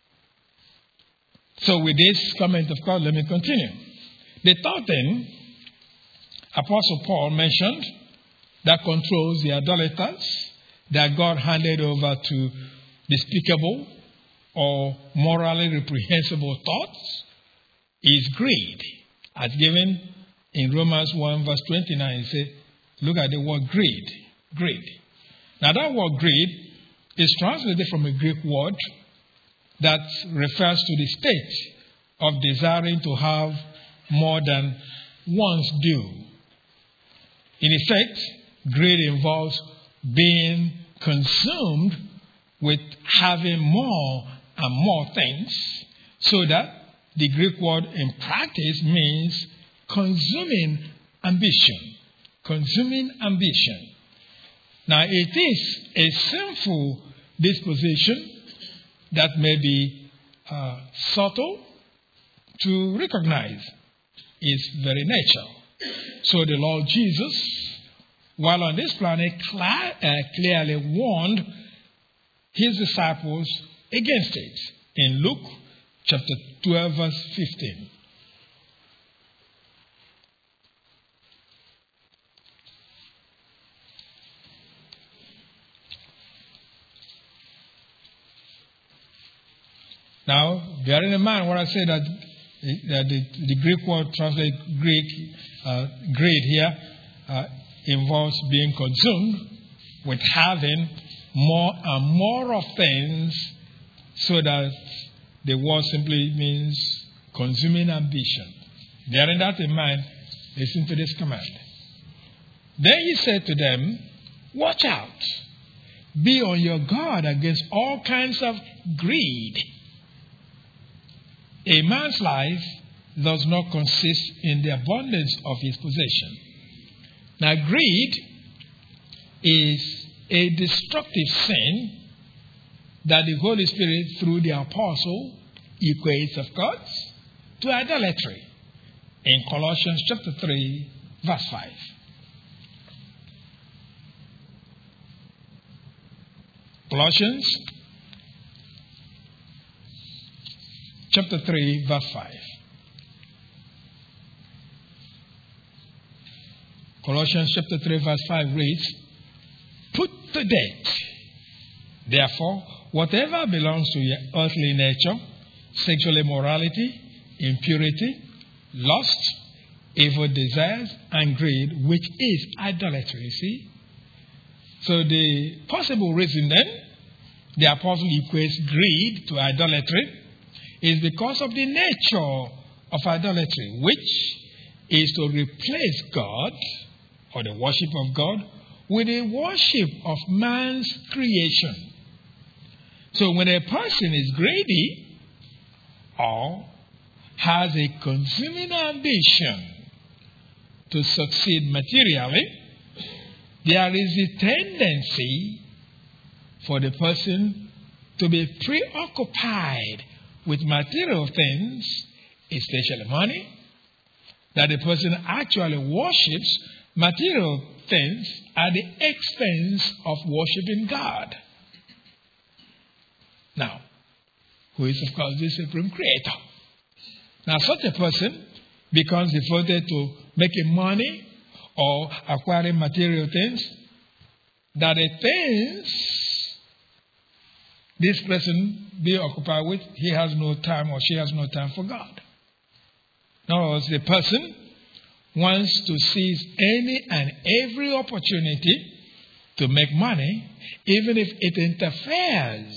So with this comment, of course, let me continue. The third thing Apostle Paul mentioned that controls the idolaters that God handed over to despicable or morally reprehensible thoughts is greed, as given in Romans one verse twenty-nine. It says, look at the word greed. Greed. Now that word greed is translated from a Greek word that refers to the state of desiring to have more than one's due. In effect, greed involves being consumed with having more and more things, so that the Greek word in practice means consuming ambition. Consuming ambition. Now, it is a sinful disposition that may be uh, subtle to recognize its very nature. So the Lord Jesus, while on this planet, cl- uh, clearly warned his disciples against it in Luke chapter twelve, verse fifteen. Now, bearing in mind what I said, that, that the, the Greek word translated Greek, uh, greed here uh, involves being consumed with having more and more of things, so that the word simply means consuming ambition. Bearing that in mind, listen to this command. Then he said to them, watch out. Be on your guard against all kinds of greed. A man's life does not consist in the abundance of his possession. Now, greed is a destructive sin that the Holy Spirit, through the apostle, equates, of course, to idolatry in Colossians chapter three, verse five. Colossians chapter three, verse five. Colossians chapter three, verse five reads, put to death, therefore, whatever belongs to your earthly nature, sexual immorality, impurity, lust, evil desires, and greed, which is idolatry. You see? So the possible reason then the apostle equates greed to idolatry is because of the nature of idolatry, which is to replace God, or the worship of God, with a worship of man's creation. So when a person is greedy or has a consuming ambition to succeed materially, there is a tendency for the person to be preoccupied with material things, especially money, that the person actually worships material things at the expense of worshiping God. Now, who is, of course, the Supreme Creator. Now, such a person becomes devoted to making money or acquiring material things, that the things this person be occupied with, he has no time or she has no time for God. In other words, the person wants to seize any and every opportunity to make money, even if it interferes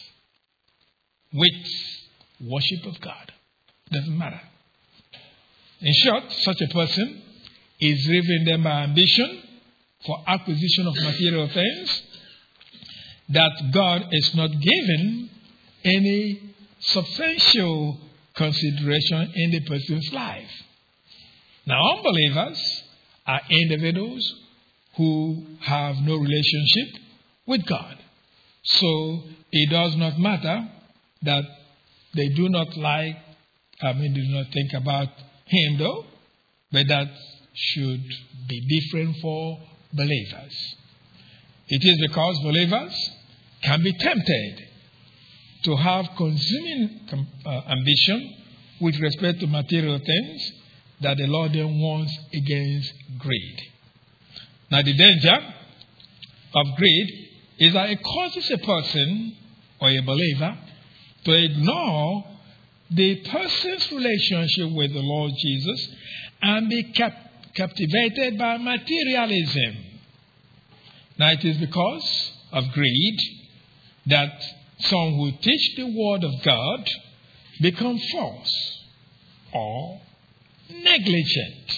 with worship of God. Doesn't matter. In short, such a person is driven then by ambition for acquisition of material things that God is not given any substantial consideration in the person's life. Now, unbelievers are individuals who have no relationship with God. So it does not matter that they do not like, I mean, do not think about Him though, but that should be different for believers. It is because believers can be tempted to have consuming uh, ambition with respect to material things that the Lord then warns against greed. Now, the danger of greed is that it causes a person or a believer to ignore the person's relationship with the Lord Jesus and be cap- captivated by materialism. Now, it is because of greed that some who teach the word of God become false or negligent,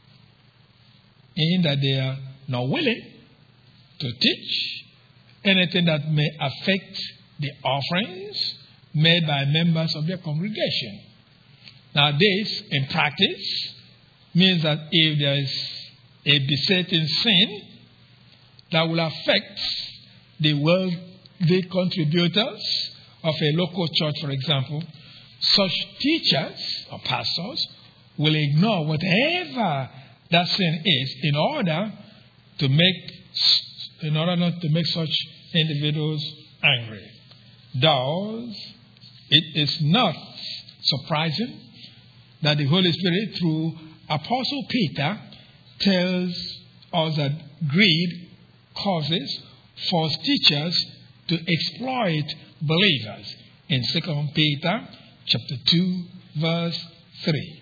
in that they are not willing to teach anything that may affect the offerings made by members of their congregation. Now, this, in practice, means that if there is a besetting sin that will affect the worldly contributors of a local church, for example, such teachers or pastors will ignore whatever that sin is in order to make in order not to make such individuals angry. Thus, it is not surprising that the Holy Spirit, through Apostle Peter, tells us that greed causes false teachers to exploit believers in Second Peter chapter two, verse three.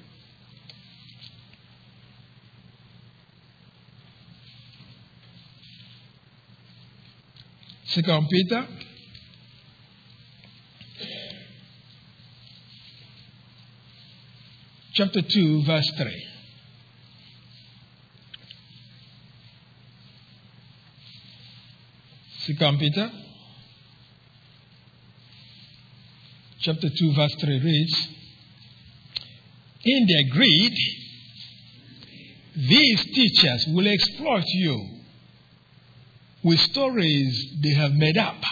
Second Peter chapter two, verse three. Second Peter chapter two, verse three reads, "In their greed, these teachers will exploit you with stories they have made up.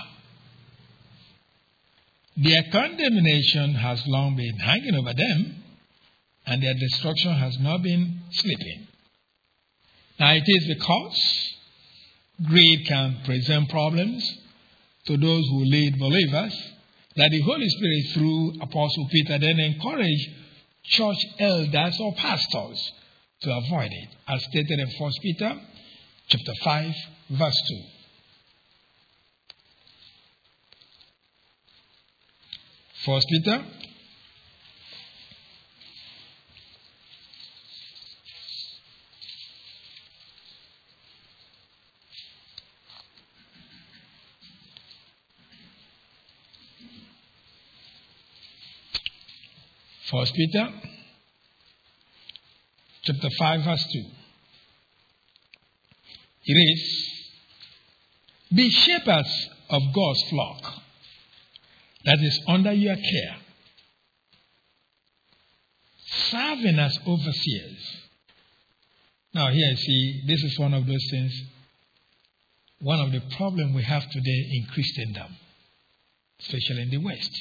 Their condemnation has long been hanging over them, and their destruction has not been sleeping." Now, it is because greed can present problems to those who lead believers that the Holy Spirit, through Apostle Peter, then encouraged church elders or pastors to avoid it, as stated in First Peter chapter five, verse two. First Peter First Peter chapter five, verse two. It is, "Be shepherds of God's flock that is under your care, serving as overseers." Now here, see, this is one of those things one of the problems we have today in Christendom, especially in the West.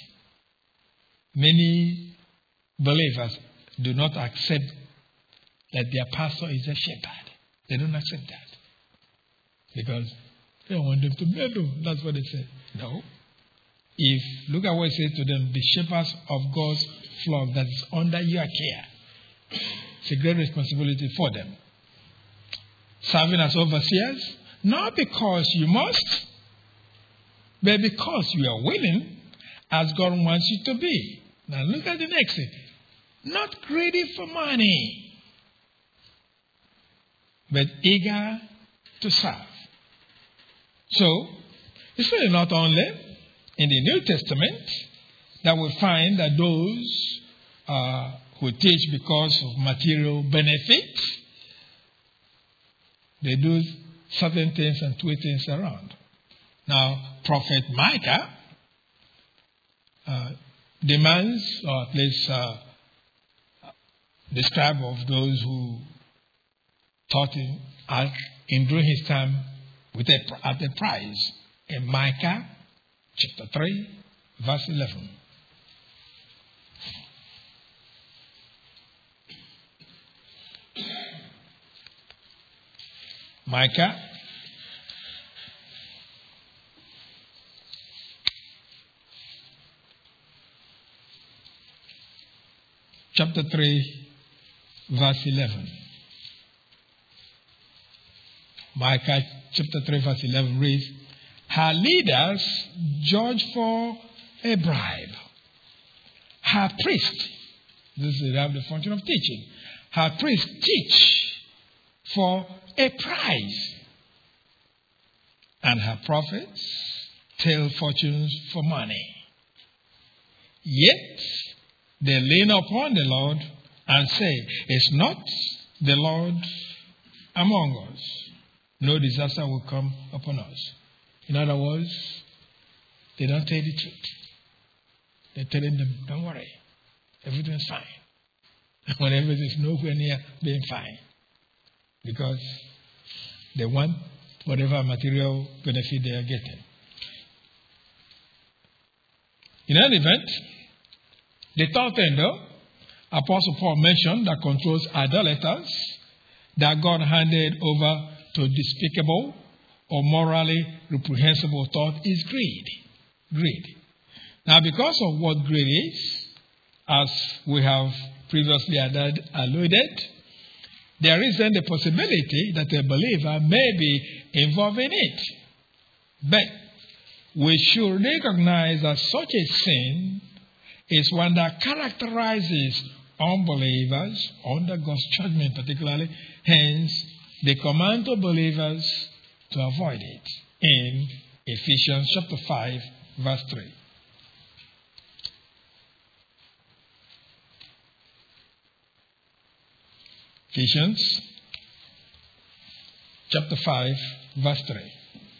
Many believers do not accept that their pastor is a shepherd. They don't accept that. Because they want them to meddle. That's what they say. No. If, look at what it says to them, the shepherds of God's flock that is under your care. It's a great responsibility for them. Serving as overseers, not because you must, but because you are willing, as God wants you to be. Now look at the next thing. Not greedy for money, but eager to serve. So, it's really not only in the New Testament that we find that those uh, who teach because of material benefit, they do certain things and twist things around. Now, Prophet Micah uh, demands, or at least uh, describe of those who taught him at, in during his time with a, at a price. In Micah chapter three, verse eleven. Micah chapter three, verse eleven. Micah chapter three, verse eleven reads, her leaders judge for a bribe. Her priests, this is the function of teaching. Her priests teach for a prize. And her prophets tell fortunes for money. Yet they lean upon the Lord and say, is not the Lord among us? No disaster will come upon us. In other words, they don't tell the truth. They're telling them, don't worry, everything's fine. When everything's nowhere near being fine. Because they want whatever material benefit they are getting. In any event, the third thing though, Apostle Paul mentioned that controls idolaters, that God handed over to despicable or morally reprehensible thought is greed. Greed. Now, because of what greed is, as we have previously alluded, there is then the possibility that a believer may be involved in it. But we should recognize that such a sin is one that characterizes unbelievers under God's judgment particularly. Hence, the command to believers to avoid it in Ephesians chapter five, verse three. Ephesians chapter five, verse three.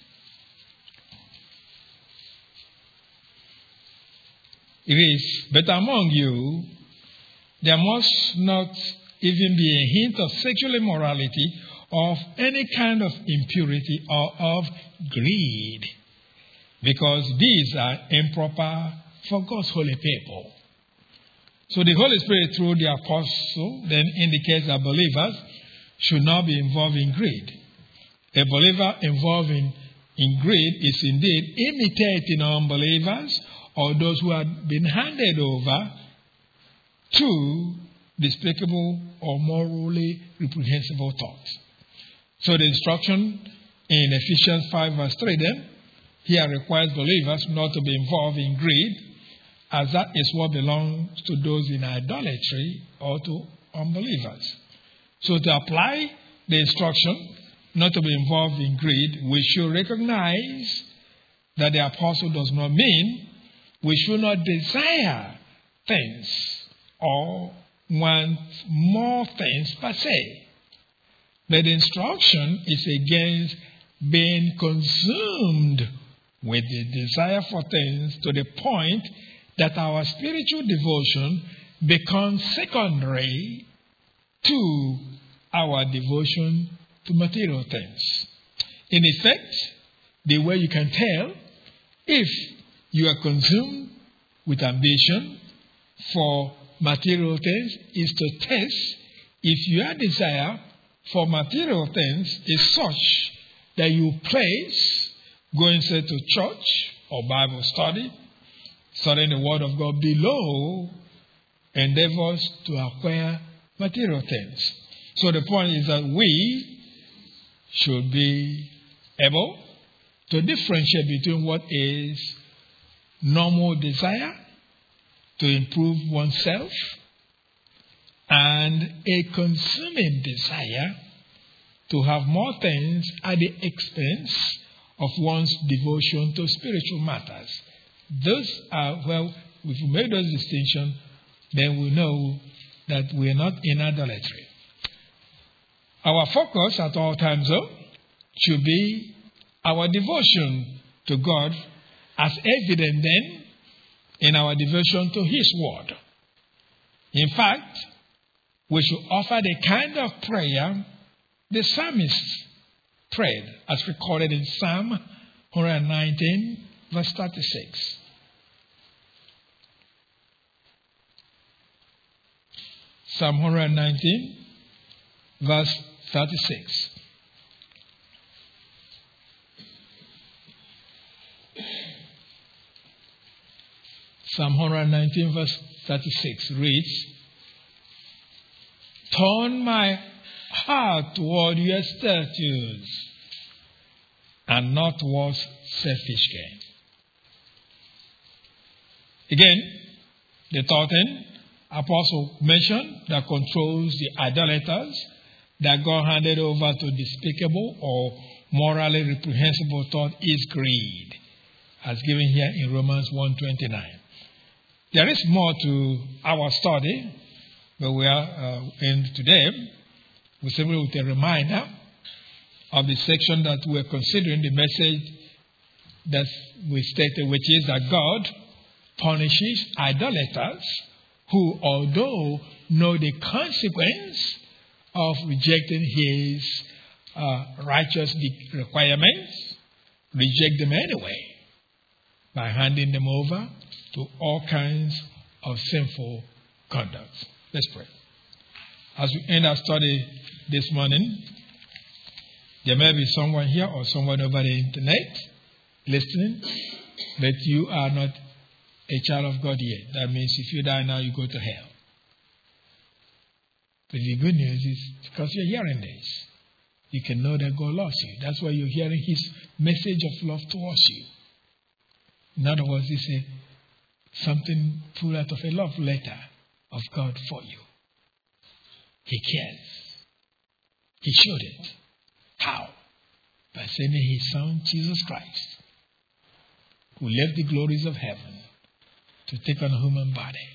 It is, but among you, there must not even be a hint of sexual immorality, of any kind of impurity, or of greed, because these are improper for God's holy people. So the Holy Spirit, through the apostle, then indicates that believers should not be involved in greed. A believer involved in, in greed is indeed imitating unbelievers or those who have been handed over to despicable or morally reprehensible thoughts. So the instruction in Ephesians five verse three then, here requires believers not to be involved in greed, as that is what belongs to those in idolatry or to unbelievers. So to apply the instruction not to be involved in greed, we should recognize that the apostle does not mean we should not desire things or want more things per se. But the instruction is against being consumed with the desire for things to the point that our spiritual devotion becomes secondary to our devotion to material things. In effect, the way you can tell if you are consumed with ambition for material things is to test if your desire for material things is such that you place going say to church or Bible study, studying the Word of God below endeavors to acquire material things. So the point is that we should be able to differentiate between what is normal desire to improve oneself and a consuming desire to have more things at the expense of one's devotion to spiritual matters. Those are, well, if we make those distinctions, then we know that we are not in idolatry. Our focus at all times, though, should be our devotion to God, as evident then in our devotion to His Word. In fact, we should offer the kind of prayer the psalmist prayed, as recorded in Psalm one nineteen, verse thirty-six. Psalm one nineteen, verse thirty-six. Psalm one nineteen, verse thirty-six reads, "Turn my heart toward your statutes and not towards selfish gain." Again, the third thing Apostle mentioned that controls the idolaters that God handed over to despicable or morally reprehensible thought is greed, as given here in Romans one twenty-nine. There is more to our study, but we are uh, in today. We simply with a reminder of the section that we're considering, the message that we stated, which is that God punishes idolaters who, although know the consequence of rejecting His uh, righteous requirements, reject them anyway by handing them over to all kinds of sinful conduct. Let's pray. As we end our study this morning, there may be someone here or someone over the internet listening, but you are not a child of God yet. That means if you die now, you go to hell. But the good news is, because you're hearing this, you can know that God loves you. That's why you're hearing His message of love towards you. In other words, it's a, something pulled out of a love letter of God for you. He cares. He showed it. How? By sending His Son, Jesus Christ, who left the glories of heaven to take on a human body.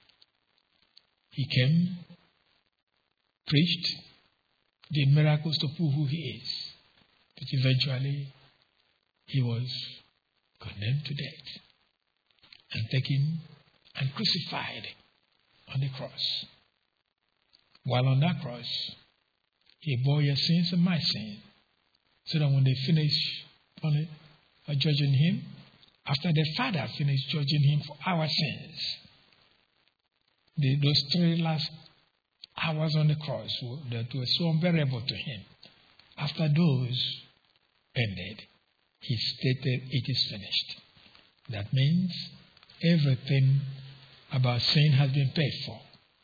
He came, preached, did miracles to prove who He is. But eventually, He was condemned to death and taken and crucified on the cross. While on that cross, He bore your sins and my sin, so that when they finish on it, uh, judging Him, after the Father finished judging Him for our sins, the, those three last hours on the cross were, that were so unbearable to Him, after those ended, He stated, "It is finished." That means everything about sin has been paid for.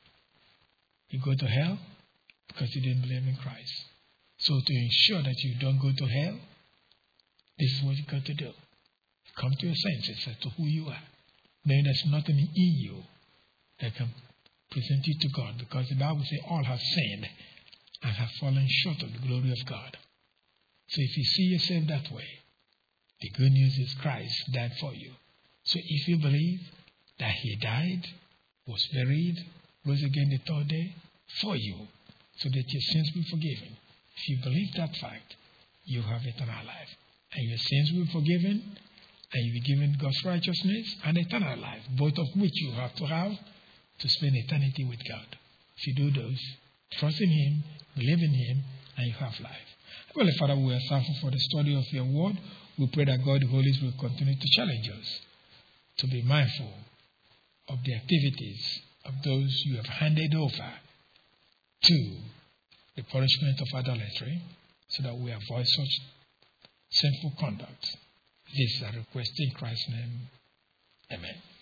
You go to hell because you didn't believe in Christ. So to ensure that you don't go to hell, this is what you got to do. Come to your senses as to who you are, knowing there's nothing in you that can present you to God, because the Bible says all have sinned and have fallen short of the glory of God. So if you see yourself that way, the good news is Christ died for you. So if you believe that He died, was buried, rose again the third day for you, so that your sins will be forgiven. If you believe that fact, you have eternal life. And your sins will be forgiven, and you'll be given God's righteousness and eternal life, both of which you have to have to spend eternity with God. If you do those, trust in Him, believe in Him, and you have life. Well, Father, we are thankful for the study of your word. We pray that God, the Holy Spirit, will continue to challenge us to be mindful of the activities of those you have handed over to the punishment of idolatry, so that we avoid such sinful conduct. This is a request in Christ's name. Amen.